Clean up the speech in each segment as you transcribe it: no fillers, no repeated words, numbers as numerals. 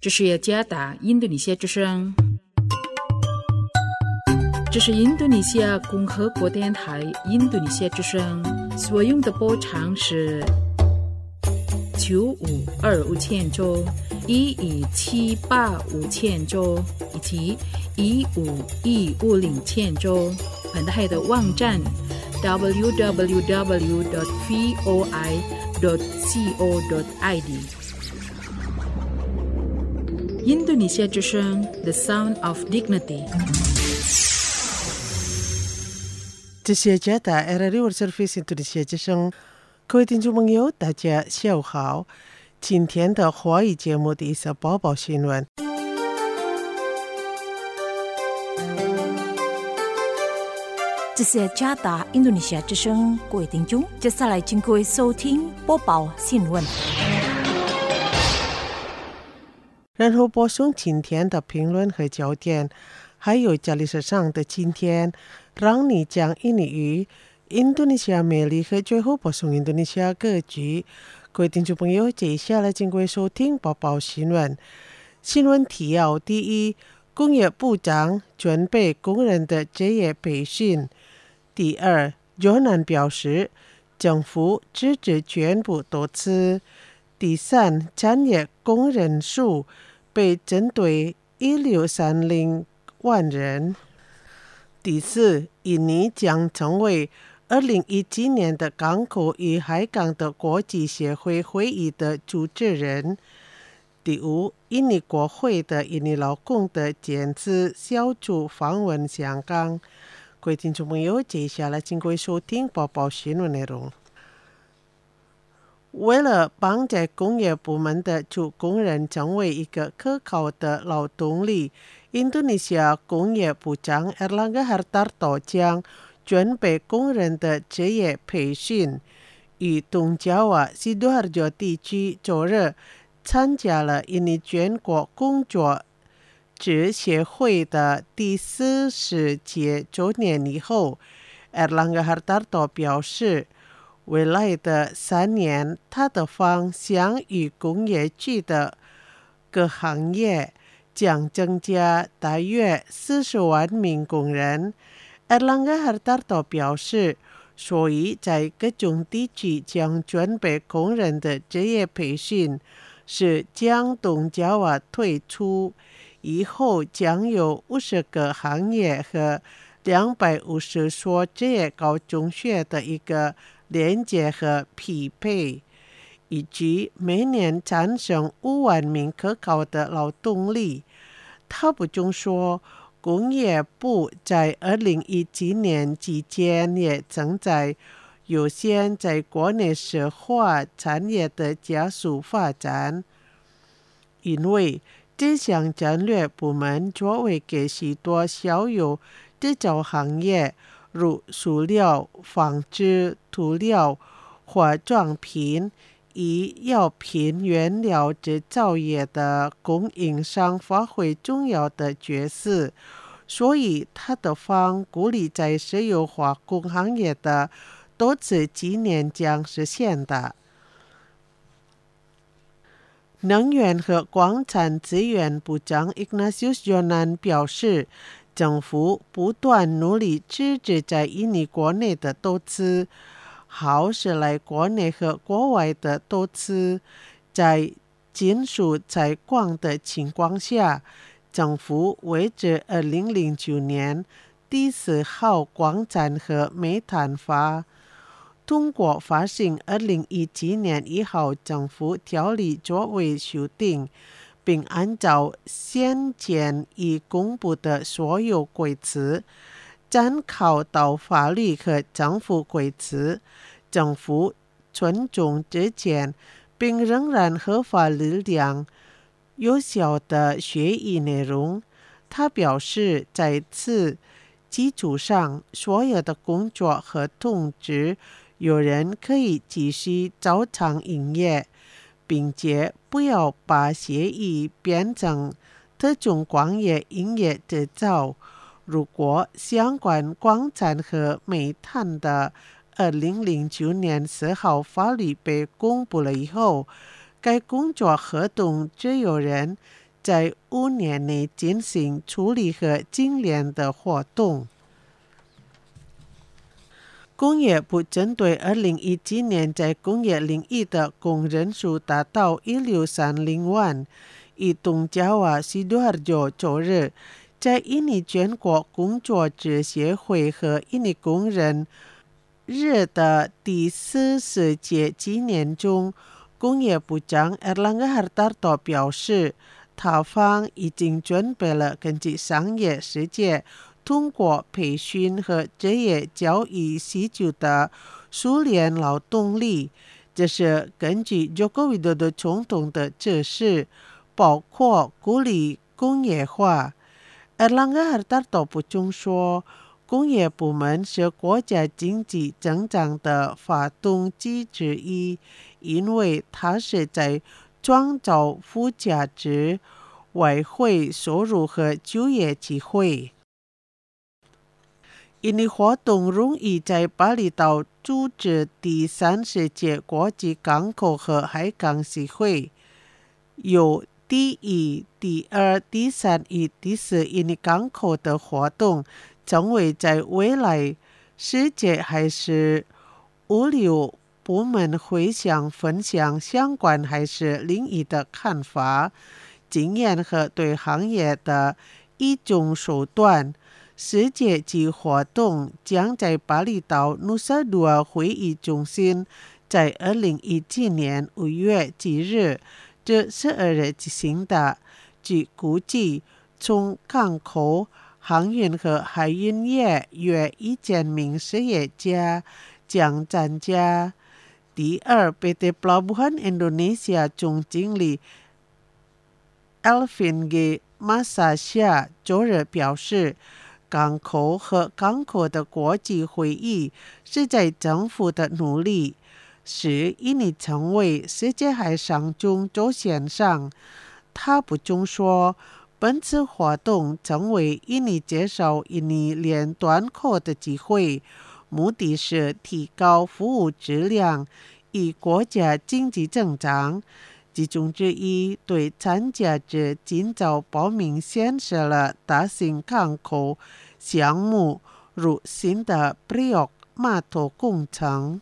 这是雅加达印度尼西亚之声，这是印度尼西亚共和国电台印度尼西亚之声，所用的波长是952千兆、11785千兆以及15150千兆。本台的网站 www.voi.co.id 印度尼西亚之声 The Sound of Dignity。 这是雅加达 RRI World Service 印度尼西亚之声，各位听众朋友，大家下午好。今天的华语节目第一则播报新闻。 这是雅加达印度尼西亚之声，各位听众，接下来请各位收听播报新闻。 然后播送今天的评论和焦点，还有家历史上的今天，让你讲印尼语、印度尼西亚魅力和最后播送印度尼西亚歌曲。各位听众朋友，接下来请各位收听播报新闻。新闻提要：第一，工业部长准备工人的职业培训。第二，约南表示政府支持全部投资。第三，产业工人数被针对1630万人。第四，印尼将成为2017年的港口与海港的国际协会会议的主持人。第五，印尼国会的印尼劳工的检视小组访问香港。各位听众朋友，接下来请各位收听播报新闻内容。为了帮助工业部门的主工人成为一个可靠的劳动力，印度尼西亚工业部长 Erlangga Hartarto 将准备工人的职业培训。与东爪哇Sidoarjo地区昨日参加了印尼全国工作职协会的第40届周年以后， Erlangga Hartarto 表示，未来的3年，他的方向与工业区的各行业将增加大约40万名工人。Erlangga Hartarto 表示，所以在各种地区将准备工人的职业培训，是将东爪哇退出以后将有50个行业和250所职业高中学的一个连接和匹配，以及每年产生5万名可靠的劳动力。他补充说，工业部在2017年期间也正在优先在国内石化产业的加速发展，因为这项战略部门作为给许多小有制造行业，如塑料、纺织、涂料、化妆品、医药品原料制造业的供应商发挥重要的角色，所以他的方鼓励在石油化工行业的投资今年将实现的。能源和光产资源部长 Ignatius Jonan 表示，政府不断努力支持在印尼国内的投资，好使来国内和国外的投资。在金属采矿的情况下，政府维持2009年第4号光产和煤炭法。通过发行2017年1号政府条例作为修订，并按照先前已公布的所有规则，参考到法律和政府规则，政府尊重之前并仍然合法力量有效的协议内容。他表示，在此基础上，所有的工作和通知有人可以继续照常营业，并且不要把协议变成特种工业营业制造。如果相关光产和煤炭的2009年4号法律被公布了以后，该工作合同只有人在5年内进行处理和精炼的活动。工业部针对2017年在工业领域的工人数达到1630万，以东加瓦西多尔佐周日在印尼全国工作者协会和印尼工人日的第40届纪念中，工业部长 Erlangga Hartarto 表示，他方已经准备了根据商业世界通过培训和职业教育需求的熟练劳动力，这是根据Joko Widodo总统的指示，包括鼓励工业化。Erlangga Hartarto 补充说，工业部门是国家经济增长的发动机之一，因为它是在创造附加值、外汇收入和就业机会。印尼活动荣誉在巴厘岛组织第30届国际港口和海港协会，有第1、第2、第3与第4印尼港口的活动，成为在未来世界还是物流部门会向分享相关还是领域的看法、经验和对行业的一种手段。世界级活动将在巴厘岛努萨杜尔会议中心在2017年5月几日至12日举行的。据估计，从港口、航运和海运业约1000名失业家将参加。第2 PT Pelabuhan Indonesia 总经理 Elvin G. Masasya 周日表示，港口和港口的国际会议是在政府的努力，使印尼成为世界海上中轴线上。他补充说，本次活动成为印尼介绍印尼链端口的机会，目的是提高服务质量与国家经济增长。其中之一，对参加者尽早报名显示了大型港口项目，如新的 Priok 码头工程。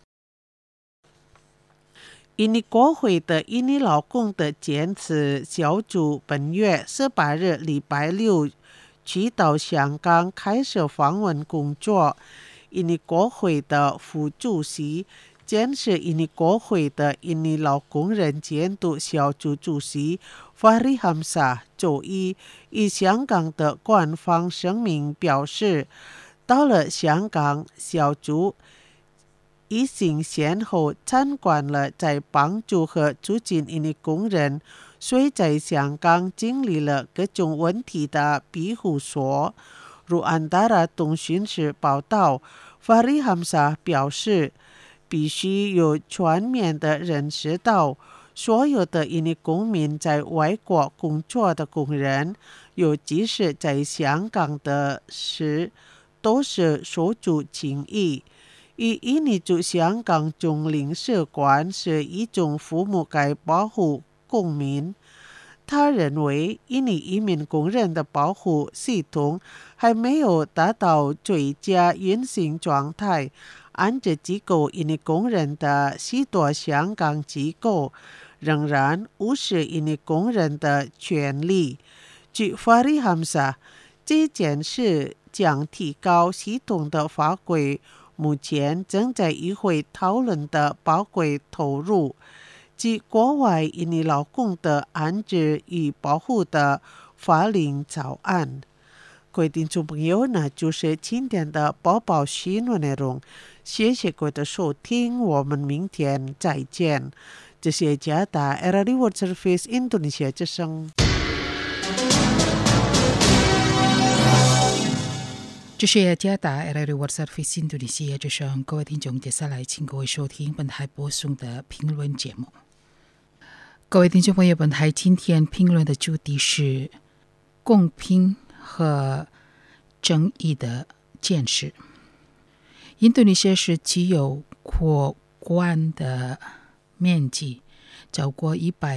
印尼国会的印尼劳工的坚持小组本月18日礼拜六去到香港开始访问工作。印尼国会的副主席兼是印尼国会的印尼劳工人监督小组主席 Fahri Hamzah 周一以香港的官方声明表示，到了香港，小组已经先后参观了在帮助和促进印尼工人虽在香港经历了各种问题的庇护所。如Antara通讯社报道， Fahri Hamzah 表示，必须有全面的认识到，所有的印尼公民在外国工作的工人，尤其是在香港的事，都是手足情谊。与印尼驻香港总领事馆是一种父母该保护公民。他认为，印尼移民工人的保护系统还没有达到最佳运行状态。安置机构印尼工人的许多香港机构仍然无视印尼工人的权利。据 Fahri Hamzah， 这件事将提高系统的法规，目前正在议会讨论的宝贵投入，即国外印尼劳工的安置与保护的法令草案。各位听众朋友，那就是今天的播报新闻内容，谢谢各位的收听，我们明天再见。这是加达 RRI World Service Indonesia 之声。 这是加达 RRI World Service Indonesia 之声，各位听众，接下来请各位收听本台播送的评论节目。各位听众朋友，本台今天评论的主题是公平和正义的建设。印度尼西亚是具有扩宽的面积， 超过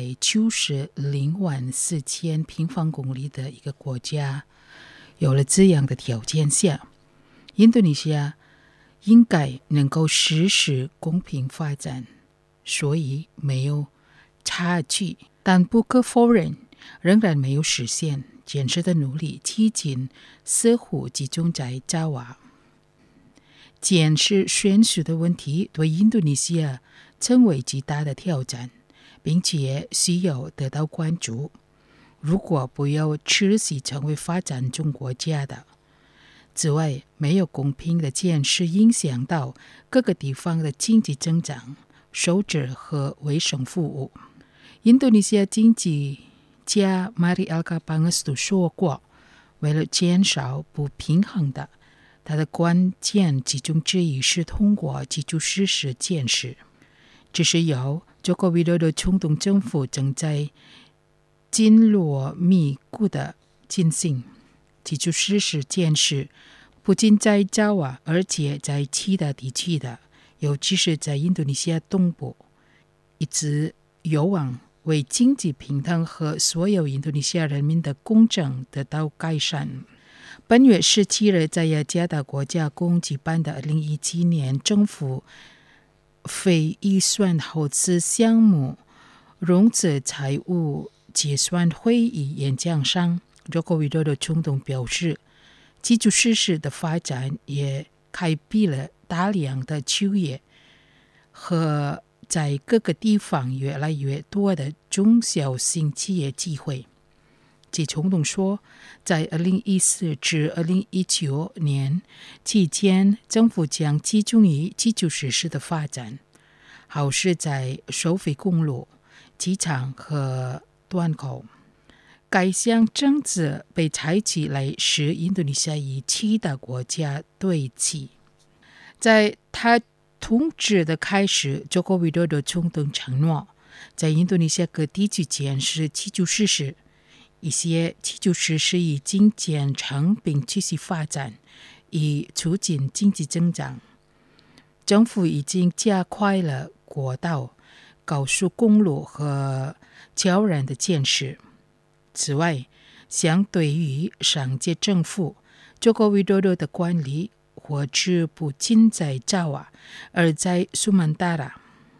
190万4千平方公里的一个国家，有了这样的条件下，印度尼西亚应该能够实施公平发展，所以没有差距。但不可否认，仍然没有实现。建设的努力基金似乎集中在爪哇。建设悬殊的问题对印度尼西亚成为极大的挑战，并且需要得到关注。如果不要持续成为发展中国家的。此外，没有公平的建设影响到各个地方的经济增长、收支和卫生服务。印度尼西亚经济家Mari Alkapangestu说过，为了减少不平衡的，它的关键集中之一是通过基础设施建设。这是由Joko Widodo冲动政府正在紧锣密鼓的进行。基础设施建设不仅在爪哇，而且在其他地区的，尤其是在印度尼西亚东部，一直有望为经济平等和所有印度尼西亚人民的公正得到改善。本月17日，在雅加达国家公举办的2017年政府非预算投资项目融资财务结算会议演讲上，Joko Widodo冲动表示，基础设施的发展也开辟了大量的就业和在各个地方越来越多的中小型企业机会。其冲动说，在2014至2019年期间，政府将集中于基础设施的发展，好是在收费公路、机场和端口。该项政策被采取来使印度尼西亚与其他国家对齐。在他统治的开始，Joko Widodo冲动承诺，在印度尼西亚各地区建设基础设施。一些基础设施已经建成并继续发展，以促进经济增长。政府已经加快了国道、高速公路和桥梁的建设。此外，相对于上届政府，Joko Widodo的管理或者不仅在爪哇，而在苏曼达拉。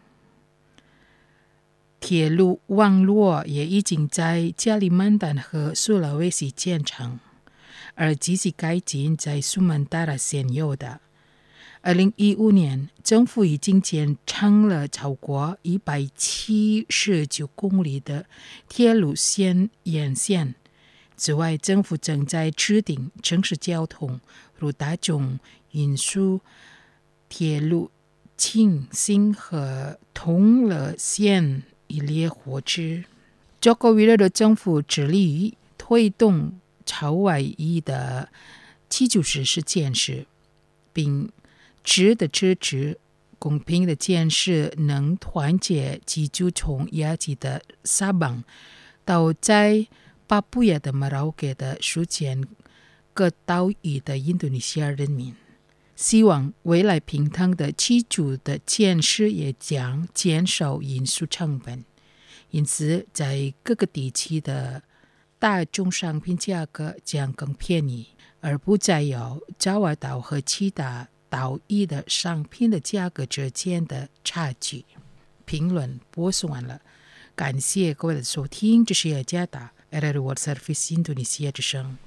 铁路网络也已经在加里曼丹和苏拉威西建成，而继续改进在苏曼达拉现有的。2015年，政府已经建成了超过179公里的铁路线沿线。此外，政府正在制定城市交通如大众运输、铁路轻型和同乐线一列火车。Joko Widodo政府致力于推动超外溢的基础设施建设，并值得支持公平的建设能团结居住从亚吉的沙邦到在巴布亚的马劳给的数千个岛屿的印度尼西亚人民。希望未来平衡的基础的建设也将减少运输成本，因此在各个地区的大宗商品价格将更便宜，而不再有爪哇岛和其他岛屿的商品的价格之间的差距。评论播送完了，感谢各位的收听，这是雅加达 RRI World Service 印度尼西亚之声。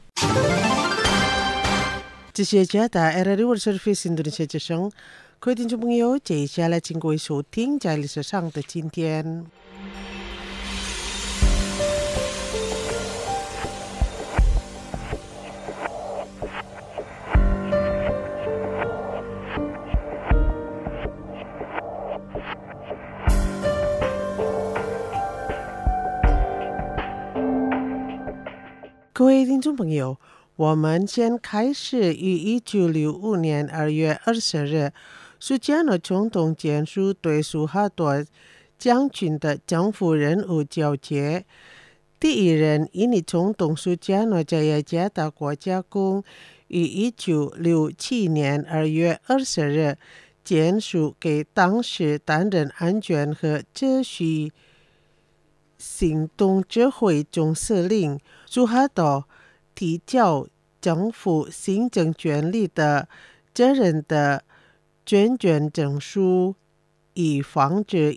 这是雅加达 RRI World Service 印度尼西亚之声。各位听众朋友，接下来请各位收听在历史上的今天。各位听众朋友，我们先开始于1965年2月20日，苏加诺总统签署对苏哈多将军的政府任务交接。第一任印尼总统苏加诺在雅加达国家宫于1967年2月20日签署给当时担任安全和秩序行动指挥总司令朱哈多提交政府行政权力的责任的捐捐证书，以防止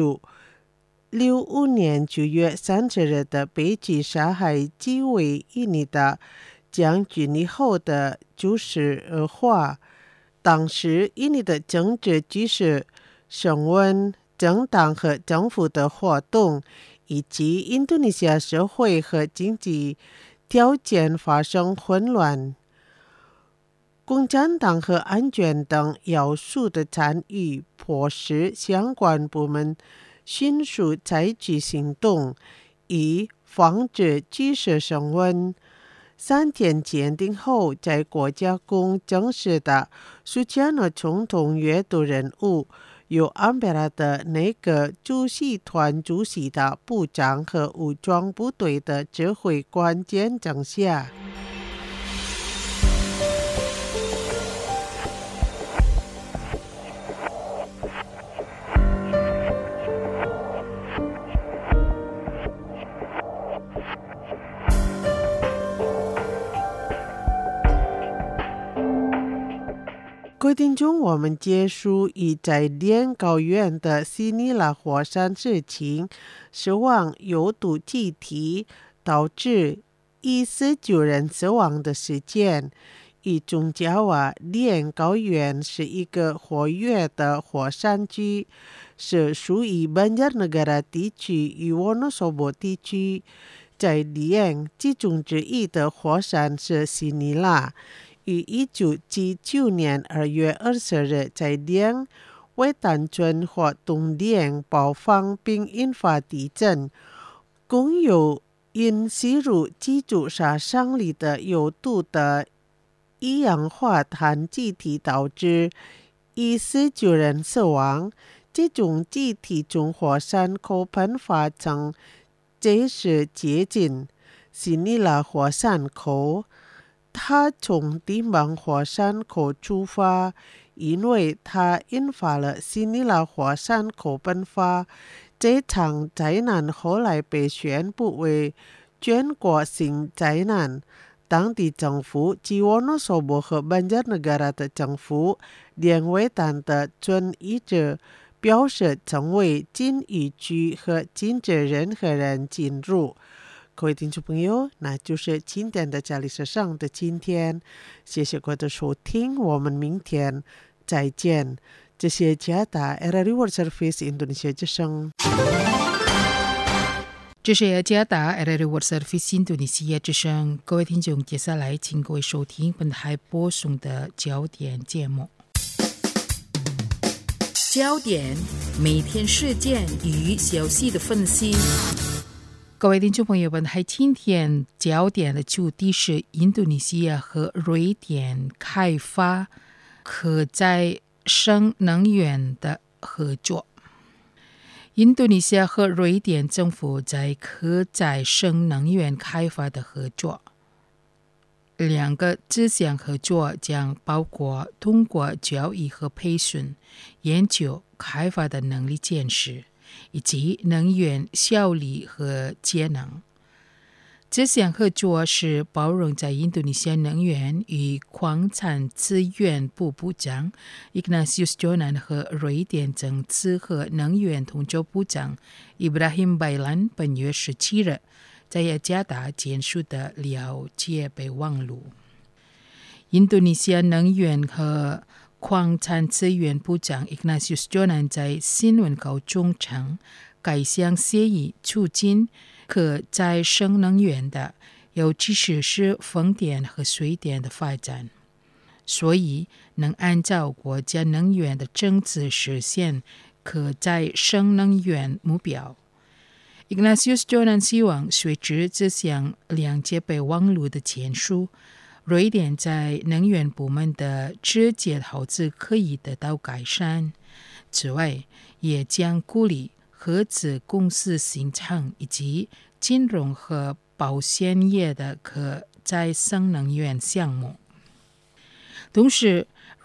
1965年9月30日的悲剧杀害几位印尼的将军以后的局势恶化。当时印尼的政治局势升温，政党和政府的活动以及印度尼西亚社会和经济条件发生混乱。共产党和安全等要素的参与，迫使相关部门迅速采取行动，以防止局势升温。3天鉴定后，在国家公正式的苏加诺总统阅读任务，由安贝拉的内阁主席团主席的部长和武装部队的指挥官见证下。各位听众，我们结束已在连高原的西尼拉火山事情，死亡有毒气体导致149人死亡的事件。与中加瓦连高原是一个活跃的火山区，是属于Banjarnegara地区与Wonosobo地区。在连其中之一的火山是西尼拉。于1979年2月20日在连为单纯或动连爆发并引发地震，共有因吸入基础杀伤力的有毒的一氧化碳气体导致149人死亡。这种气体从火山口喷发曾这时接近西尼拉火山口。它从地芒火山口出发，因为它引发了西尼拉火山口喷发。这场灾难后来被宣布为全国性灾难。当地政府及Wonosobo和Banjarnegara的政府连为党的遵义者表示成为禁渔区和禁止任何人进入。各位听众朋友，那就是今天的家里时尚的今天，谢谢各位的收听，我们明天再见。这是加达 RRI World Service Indonesia 之声。 这是加达 RRI World Service Indonesia 之声。各位听众，接下来请各位收听本台播送的焦点节目。焦点，每天事件与消息的分析。各位听众朋友们，今天焦点的主题是印度尼西亚和瑞典开发可再生能源的合作。印度尼西亚和瑞典政府在可再生能源开发的合作，两个这项合作将包括通过教育和培训、研究开发的能力建设，以及能源效率和节能。这项合作是包容在印度尼西亚能源与矿产资源部部长 Ignatius Jonan 和瑞典政治和能源统筹部长 Ibrahim Baylan 本月17日在雅加达签署的了解备忘录。印度尼西亚能源和矿产资源部长 Ignatius Jonan 在新闻稿中称，该项协议促进可再生能源的，尤其是风电和水电的发展，所以能按照国家能源的政策实现可再生能源目标。Ignatius Jonan 希望随着这项了解备忘录的签署，瑞典在能源部门的直接投资可以得到改善。此外，也将鼓励合资公司形成以及金融和保险业的可再生能源项目。同时，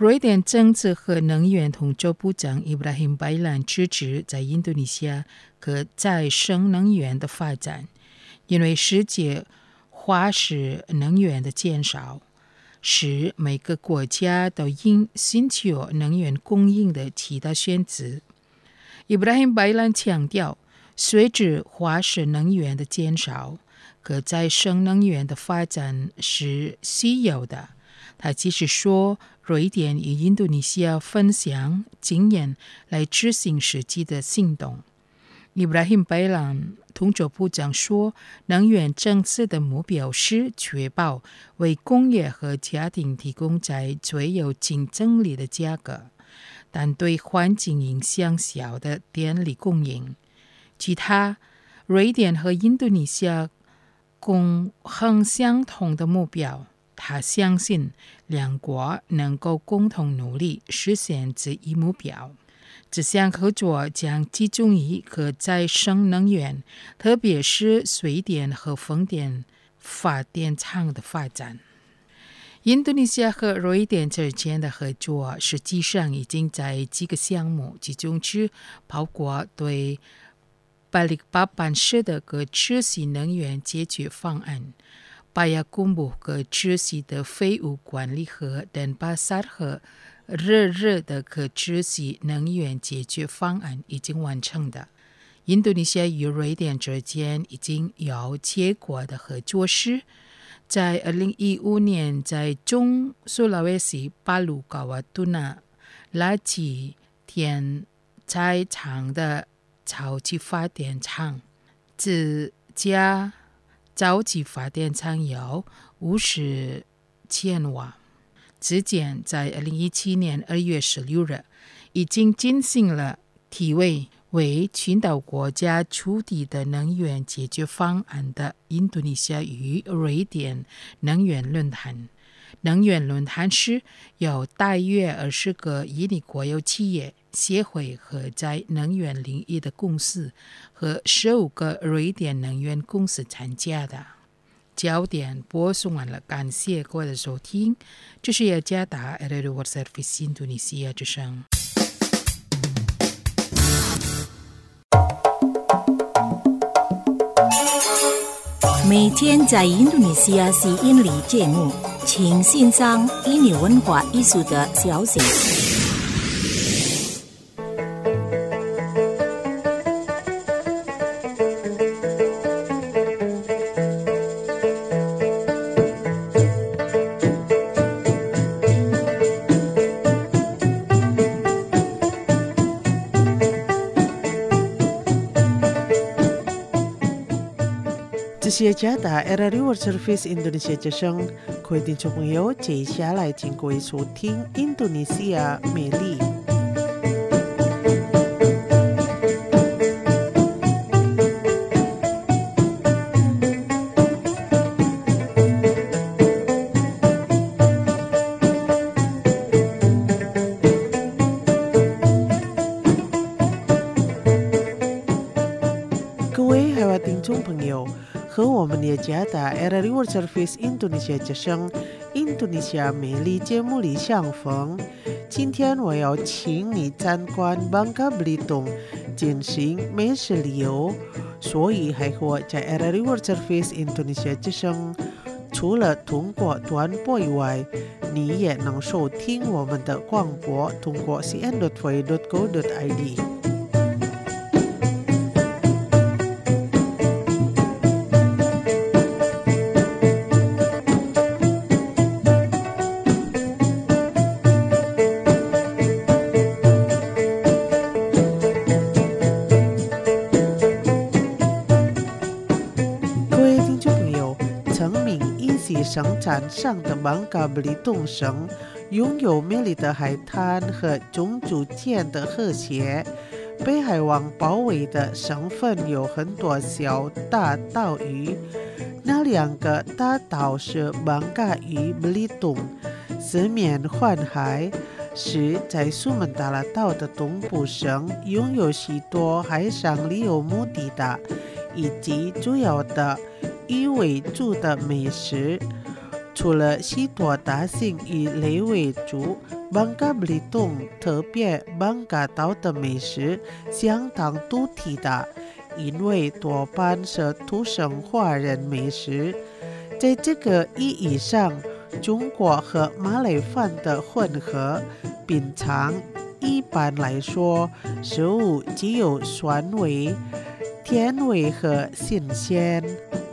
瑞典政治和能源统筹部长伊布拉辛·白兰支持在印度尼西亚可再生能源的发展，因为世界化石能源的减少，使每个国家都应寻求能源供应的其他选择。伊布拉辛·白兰强调，随着化石能源的减少，可再生能源的发展是需要的。他继续说，瑞典与印度尼西亚分享经验来执行实际的行动。伊布拉辛·白兰统筹部长说，能源政策的目标是确保为工业和家庭提供在最有竞争力的价格，但对环境影响小的电力供应。据他，瑞典和印度尼西亚共同相同的目标，他相信两国能够共同努力实现这一目标。这项合作将集中于可再生能源，特别是水电和风电发电厂的发展。印度尼西亚和瑞典之间的合作实际上已经在几个项目集中之，包括对巴力巴办事的可持续能源解决方案、巴亚公布可持续的废物管理和登巴萨和热热的可持续能源解决方案已经完成的。印度尼西亚与瑞典之间已经有结果的合作是，在2015年在中苏拉威西巴鲁高瓦杜纳垃圾填采厂的超级发电厂，这家超级发电厂有50千瓦。之前在2017年2月16日已经进行了题为群岛国家出题的能源解决方案的印度尼西亚与瑞典能源论坛。能源论坛是由大约20个印尼国有企业协会和在能源领域的公司和15个瑞典能源公司参加的。焦点播送完了，感谢各位的收听。这是雅加达 RRI World Service 印度尼西亚之声。 每天在印度尼西亚是印尼节目，请欣赏印尼文化艺术的消息。 这是雅加达 RRI World Service 印度尼西亚之声，各位听众朋友，接下来请各位收听印度尼西亚美丽。各位海外听众朋友，和我们雅加达 RRI World Service 印度尼西亚之声印度尼西亚美丽节目里相逢。今天我要请你参观Bangka Belitung进行美食旅游，所以还和我在 RRI World Service 印度尼西亚之声，除了通过短波以外，你也能收听我们的广播，通过 cn.4.co.id。生产上的Bangka Belitung省拥有美丽的海滩和种族间的和谐。被海湾包围的省份有很多小大岛屿，那2个大岛是Bangka与Belitung，四面环海，是在苏门答腊岛的东部省，拥有许多海上旅游目的地以及主要的鱼为主的美食。 除了许多大型以雷为主，邦嘎布里东特别邦嘎岛的美食相当独特的，因为多半是土生华人美食。在这个意义上，中国和马来饭的混合品尝，一般来说，食物既有酸味、甜味和新鲜。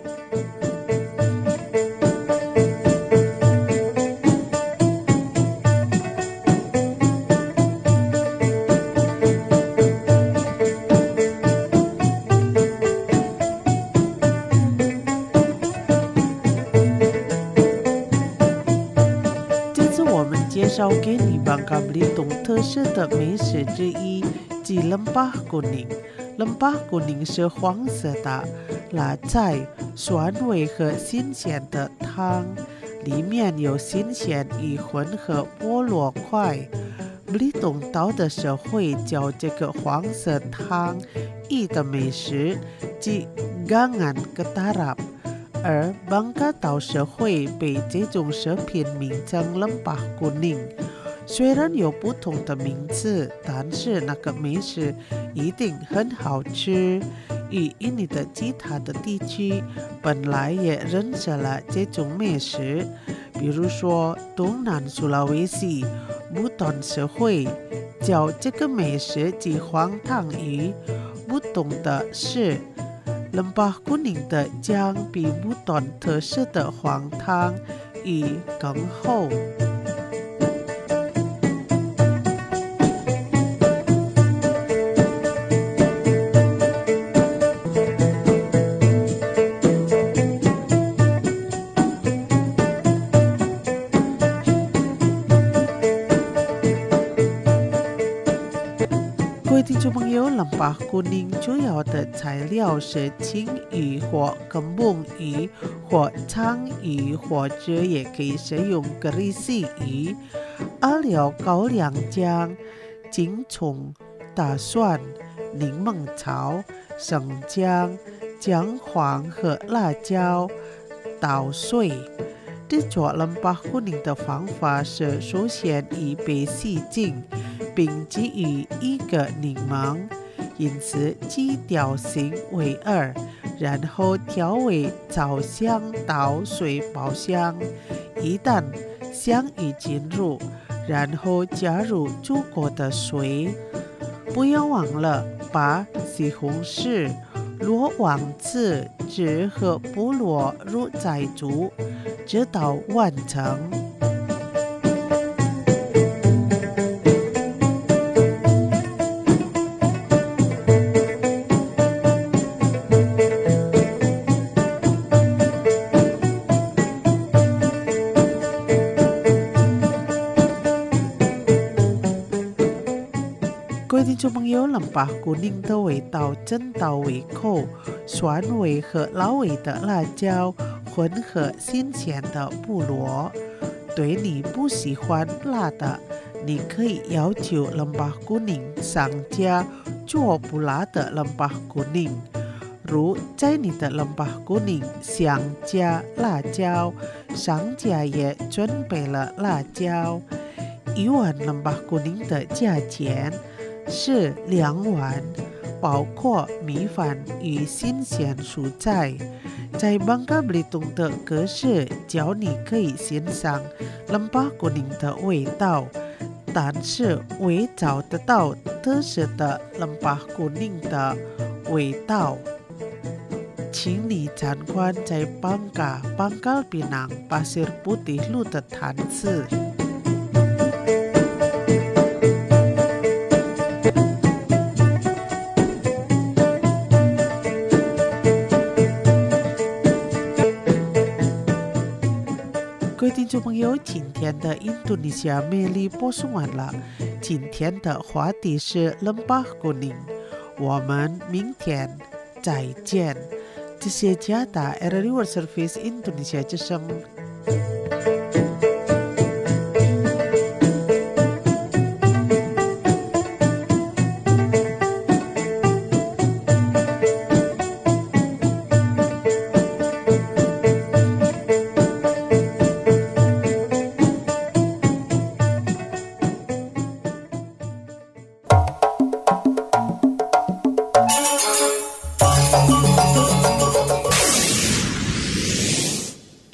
介绍给你邦嘎布里东特色的美食之一，即lempah kuning。lempah kuning是黄色的辣菜，酸味和新鲜的汤，里面有新鲜与混合菠萝块。布里东岛的社会叫这个黄色汤意的美食，即gangan ketarap。而邦嘎岛社会被这种食品名称lempah kuning。虽然有不同的名字，但是那个美食一定很好吃。与印尼的其他的地区本来也认识了这种美食，比如说东南苏拉威西布顿社会叫这个美食即黄汤鱼。不同的是lempah kuning的酱比布顿特色的黄汤鱼更厚。各位听众朋友，lempah kuning主要的材料是青鱼或根本鱼或鲳鱼，或者也可以使用gerisi鱼。阿廖高粱酱、金葱、大蒜、柠檬草、生姜、姜黄和辣椒捣碎。制作lempah kuning的方法是首先以被洗净，并给予一个柠檬，因此基调型为2，然后调味炒香到水爆香。一旦香已进入，然后加入足够的水。不要忘了把西红柿、罗王子汁和菠萝入在煮，直到完成。各位听众朋友，lempah kuning的味道正到胃口，酸味和老味的辣椒混合新鲜的菠萝。对你不喜欢辣的，你可以要求lempah kuning上加做不辣的lempah kuning。如在你的lempah kuning想加辣椒，商家也准备了辣椒。一碗lempah kuning的价钱是2碗，包括米饭与新鲜蔬菜。在邦嘎布里东的格式教你可以欣赏lempah kuning的味道，但是未找得到特色的lempah kuning的味道，请你参观在邦嘎Pangkal Pinang Pasir Putih 路的摊子。各位听众朋友，今天的印度尼西亚魅力播送完了。今天的话题是lempah kuning，我们明天再见。这是加达 RRI World Service Indonesia 之声。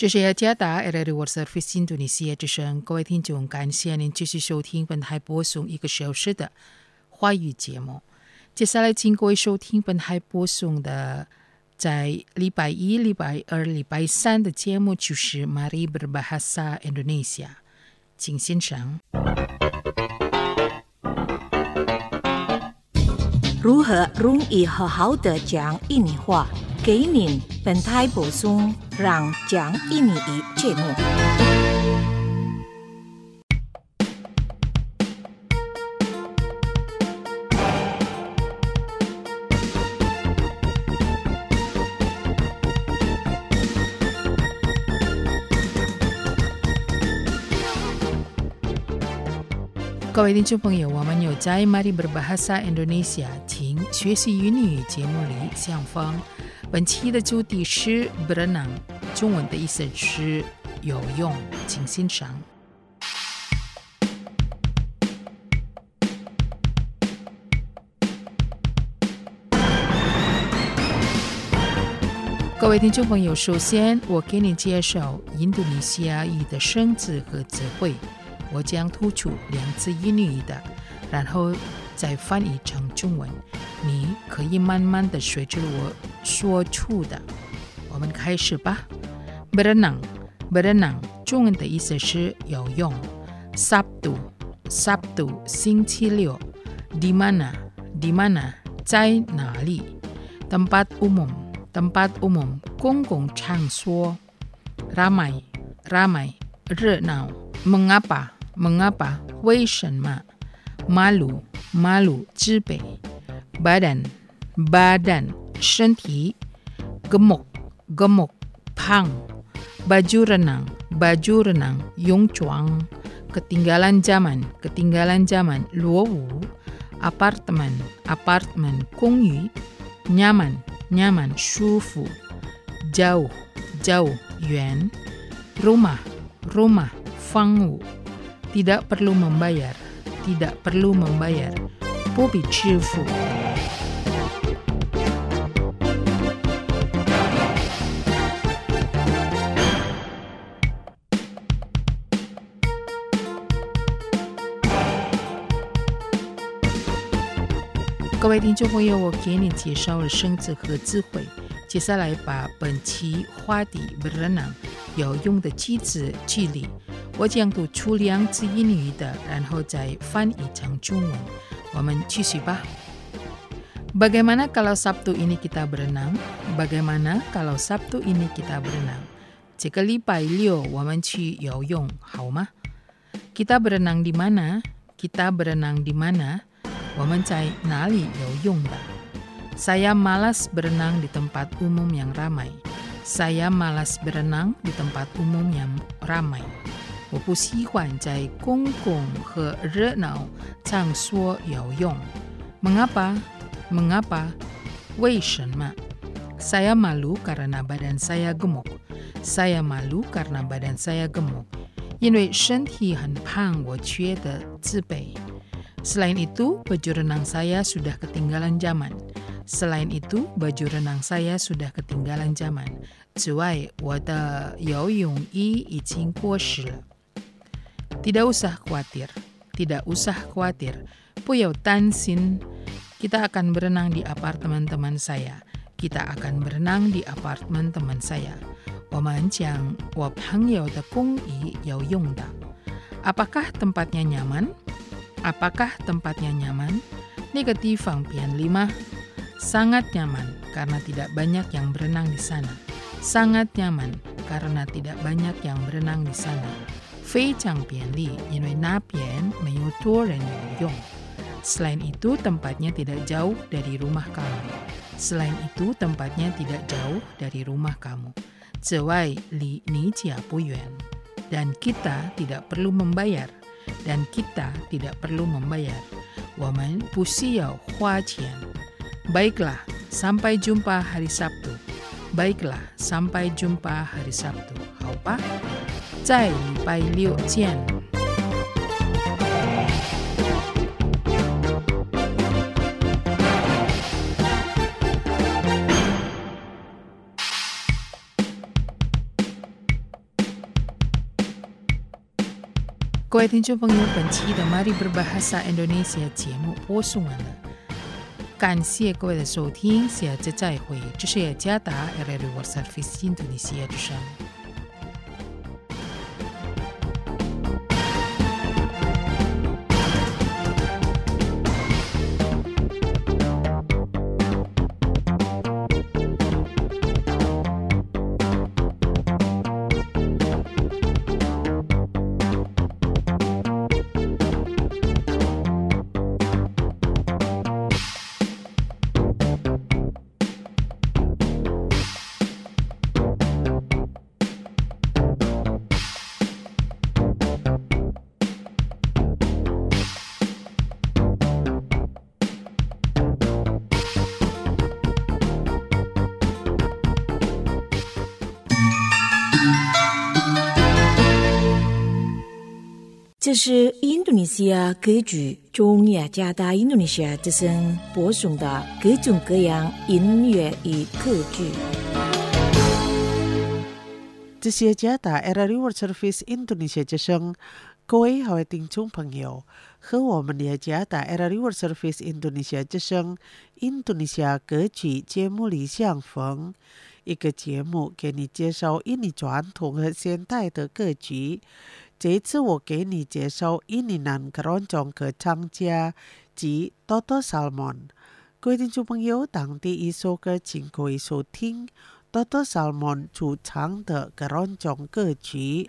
这是雅加达 RRI World Service 印度尼西亚之声，各位听众，感谢您继续收听本台播送1个小时的华语节目。接下来请各位收听本台播送的在礼拜1、礼拜2、礼拜3的节目，就是 Mari Berbahasa Indonesia， 请欣赏。 如何容易好好的讲印尼话？给您本台播送让讲印尼语节目。 各位听众朋友，我们有在 Mari Berbahasa Indonesia 请学习英语节目里相逢。本期的主题是 berenang， 中文的意思是游泳，请欣赏。各位听众朋友，首先我给你介绍印度尼西亚语的生字和词汇，我将突出2次印尼语的，然后再翻译成中文，你可以慢慢的随着我说出的。我们开始吧。berenang， 中文的意思是游泳。Sabtu， 星期六。di mana， 在哪里。tempat umum， 公共场所。ramai， 热闹。mengapa， 为什么。malu， 自卑。badan， 身体。gemuk， 胖。baju renang， 泳装。ketinggalan zaman， 落伍。apartemen， 公寓。nyaman， 舒服。jauh， 远。rumah， 房屋。tidak perlu membayar， 不必支付。各位听众朋友，我给你介绍了生字和词汇，接下来把本期话题 berenang 游泳的句子举例，我将读出2次印尼语的，然后再翻译成中文。我们继续吧。Bagaimana kalau Sabtu ini kita berenang？ 这个礼拜六我们去游泳好吗？ Kita berenang di mana？ 我们在哪里游泳的？ Saya malas berenang di tempat umum yang ramai。 我不喜欢在公共和热闹场所游泳。 Mengapa？ 为什么？ Saya malu karena badan saya gemuk。 因为身体很胖，我觉得自卑。 Selain itu, baju renang saya sudah ketinggalan zaman。 之外，我的游泳衣已经过时了。 Tidak usah khawatir， 不要担心。 Kita akan berenang di apartemen teman saya。 我们将我朋友的公寓游泳的。 Apakah tempatnya nyaman？ 那个地方便利吗？ Sangat nyaman karena tidak banyak yang berenang di sana。 非常便利，因为那边没有多人游泳。 Selain itu, tempatnya tidak jauh dari rumah kamu。 此外，离你家不远。 Dan kita tidak perlu membayar。 我们不需要花钱。 Baiklah, sampai jumpa hari Sabtu。 好吧，在礼拜六见。 各位听众朋友，本期的 Mari Berbahasa Indonesia 节目播送完了，感谢各位的收听，下次再会。这是雅加达 RRI World Service Indonesia 之声。 这是印度尼西亚歌剧中雅加达印度尼西亚之声播送的各种各样音乐与歌剧。 这是雅加达 RRI World Service Indonesia 之声，各位好的听众朋友，和我们雅加达 RRI World Service Indonesia 之声印度尼西亚歌剧节目里相逢。一个节目给你介绍印尼传统和现代的歌剧。这一次我给你介绍印尼男keroncong歌唱家及 Toto Salmon。各位听众朋友，当第一首歌请各位收听 Toto Salmon 主唱的keroncong歌曲。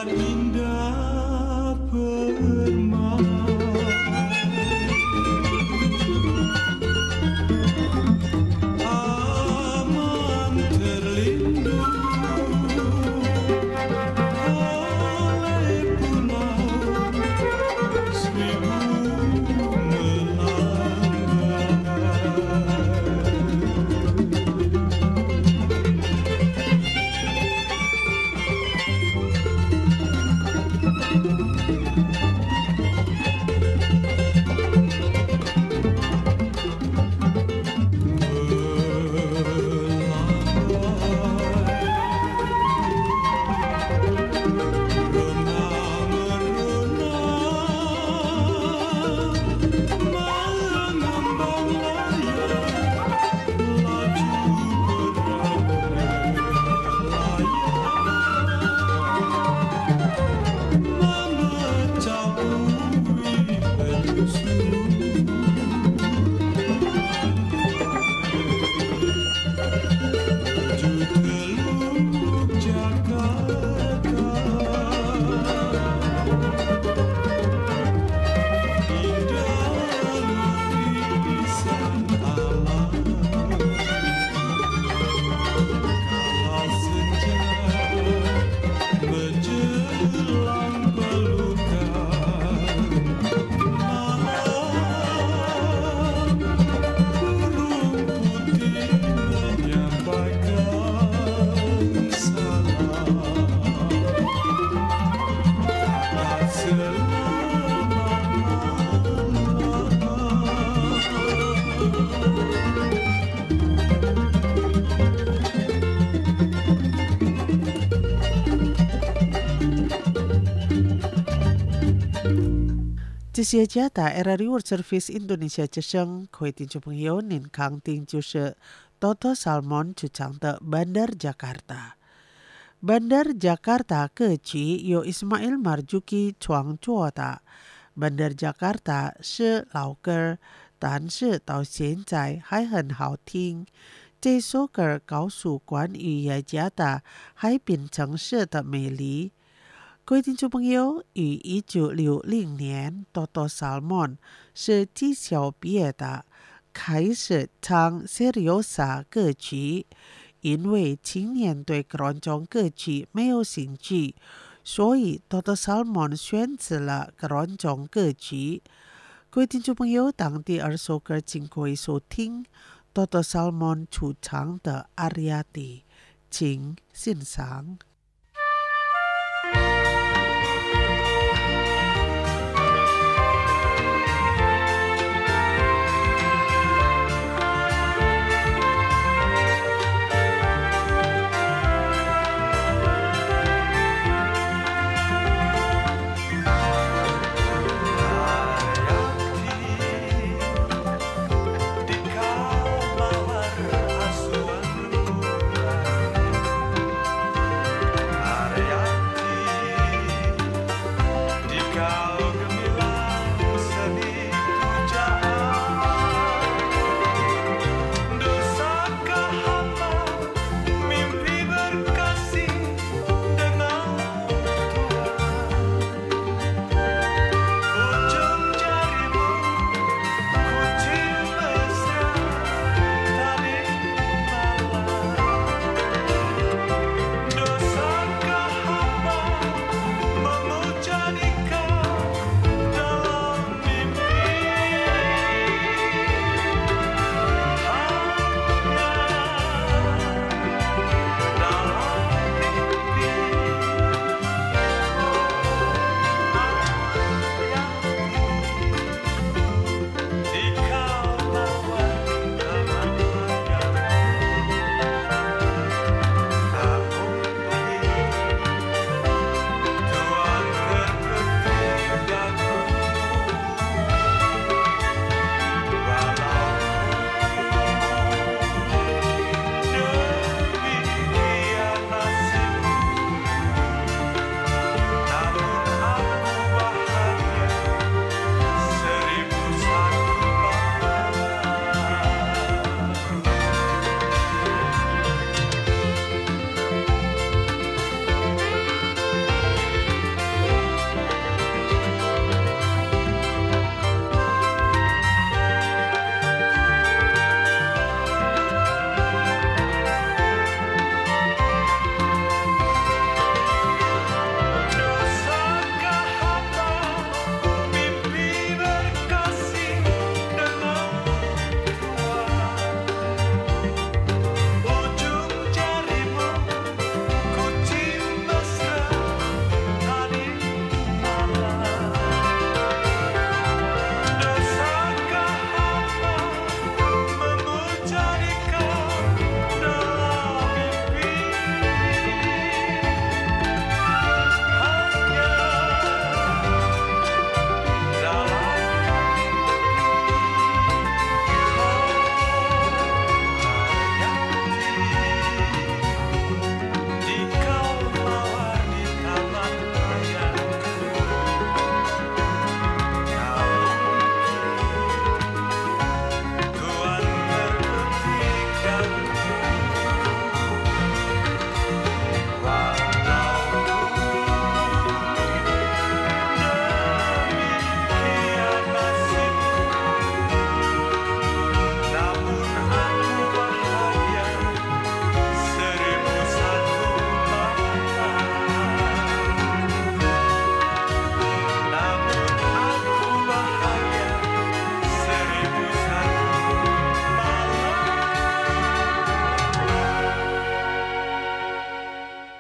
这些家打 RRI World Service Indonesia 之声，各位听众朋友，您刚听就是 Toto Salmon 主唱的 Bandar Jakarta。Bandar Jakarta 歌曲由 Ismail Marzuki 创作的。Bandar Jakarta 是老歌，但是到现在还很好听。这首歌告诉关于雅加达海滨城市的美丽。各位听众朋友，于1960年 Toto Salmon 是技校毕业的，开始唱 Seriosa 歌曲。因为青年对各种歌曲没有兴趣，所以 Toto Salmon 选择了各种歌曲。各位听众朋友，当第二首歌请各位收听 Toto Salmon 主唱的 Ariati， 请欣赏。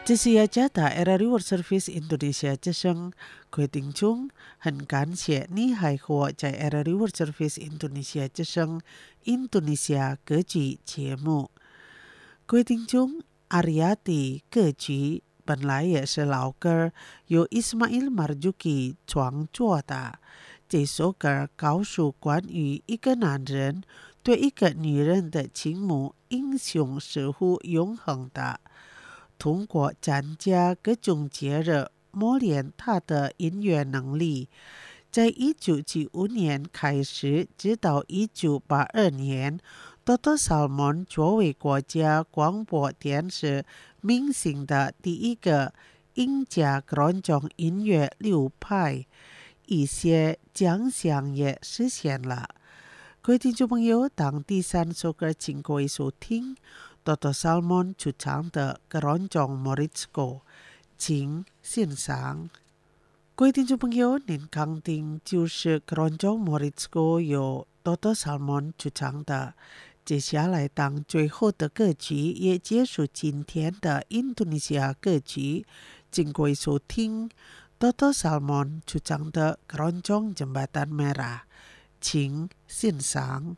这是雅加达 RRI World Service Indonesia 之声，各位听众，很感谢你还和我在 RRI World Service Indonesia 之声印度尼西亚歌剧节目。各位听众，阿里亚蒂歌剧本来也是老歌，由 Ismail Marzuki 创作的。这首歌告诉关于一个男人对一个女人的倾慕，英雄似乎永恒的。通过参加各种节日磨练他的音乐能力，在1975年开始，直到1982年，Dr. Salmon 作为国家广播电视明星的第一个音家各种音乐流派，一些奖项也实现了。各位听众朋友，当第三首歌请各位收听Dr. Salmon 主唱的《Keroncong Morisco》，请欣赏。各位听众朋友，您刚听就是《Keroncong Morisco》由 Dr. Salmon 主唱的。接下来当最后的歌曲，也结束今天的印度尼西亚歌曲，请各位收听 Dr. Salmon 主唱的《Keroncong Jembatan Merah》，请欣赏。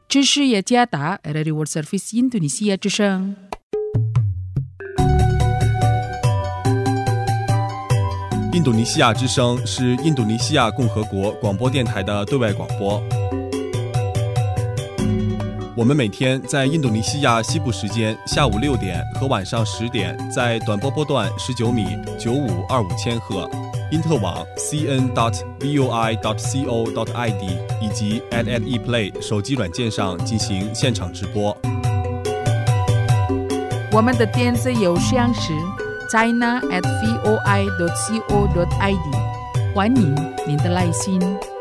这是雅加达 RRI World Service Indonesia 之声。 印度尼西亚之声是印度尼西亚共和国广播电台的对外广播。我们每天在印度尼西亚西部时间下午6点和晚上10点，在短波波段19米9525千赫、因特网 cn.voi.co.id 以及 @eplay 手机软件上进行现场直播。 我们的电子邮箱是 china@voi.co.id， 欢迎您的来信。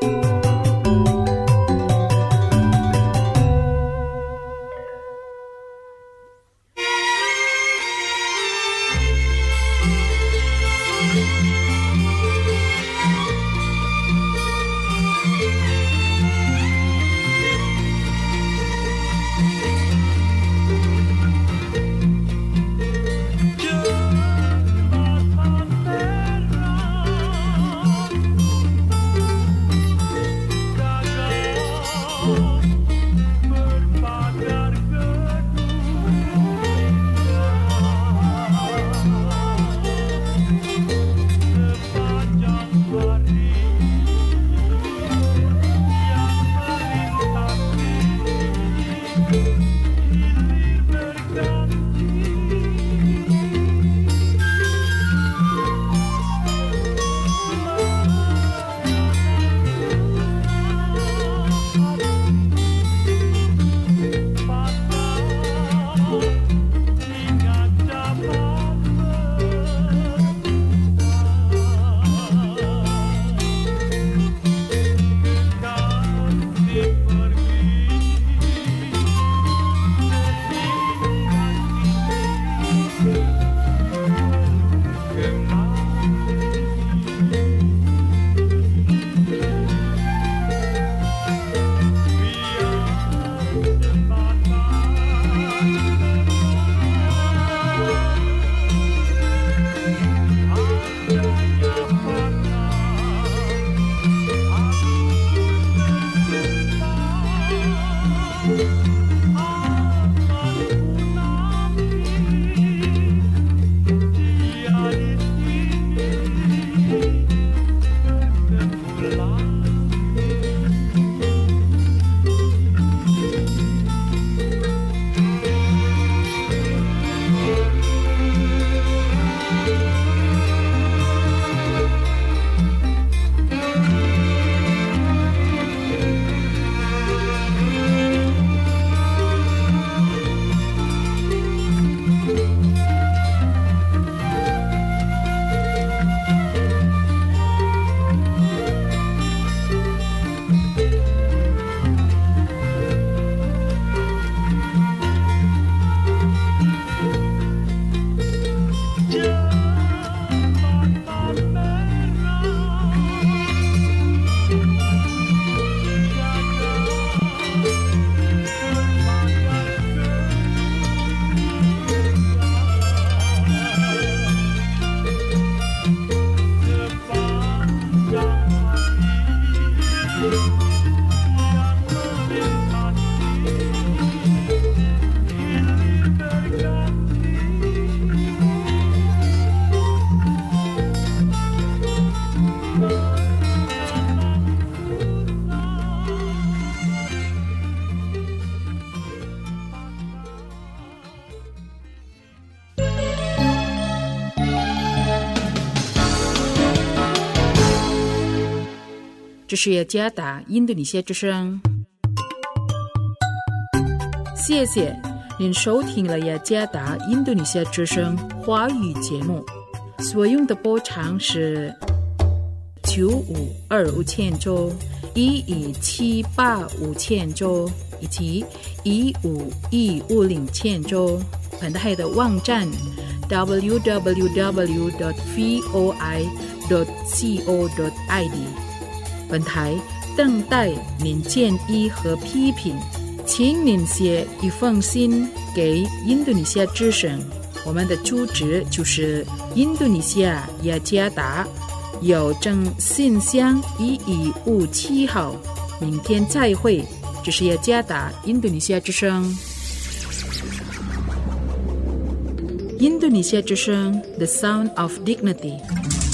这是雅加达印度尼西亚之声。谢谢您收听了雅加达印度尼西亚之声华语节目，所用的波长是9525千兆、11785千兆以及15150千兆。本台的网站 www.voi.co.id， 本台等待您建议和批评，请您写一封信给印度尼西亚之声，我们的住址就是印度尼西亚雅加达，邮政信箱1157号。明天再会， 这是雅加达印度尼西亚之声。印度尼西亚之声 The Sound of Dignity